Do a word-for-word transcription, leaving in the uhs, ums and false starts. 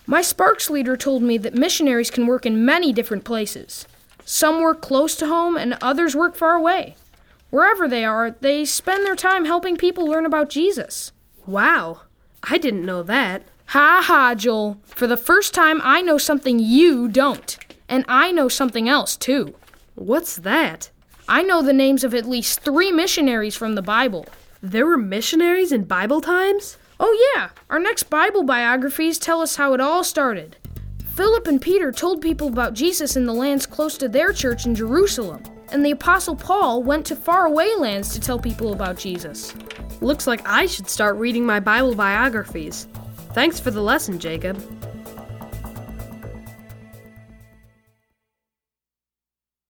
My Sparks leader told me that missionaries can work in many different places. Some work close to home and others work far away. Wherever they are, they spend their time helping people learn about Jesus. Wow, I didn't know that. Ha ha, Joel. For the first time, I know something you don't. And I know something else, too. What's that? I know the names of at least three missionaries from the Bible. There were missionaries in Bible times? Oh yeah, our next Bible biographies tell us how it all started. Philip and Peter told people about Jesus in the lands close to their church in Jerusalem, and the Apostle Paul went to faraway lands to tell people about Jesus. Looks like I should start reading my Bible biographies. Thanks for the lesson, Jacob.